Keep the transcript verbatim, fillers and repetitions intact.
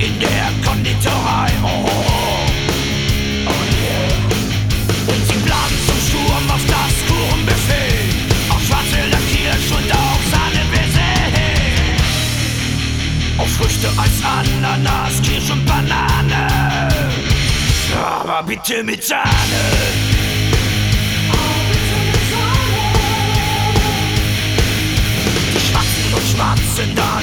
in der Konditorei. Oh, oh, oh. Oh yeah. Und sie planen zum Sturm auf das Kuchenbuffet, auf Schwarzwälder Kirsch und auch Sahne-Baiser. Auf Früchte als Ananas, Kirsch und Banane, aber bitte mit Sahne. Die schwatzen und schwatzen dann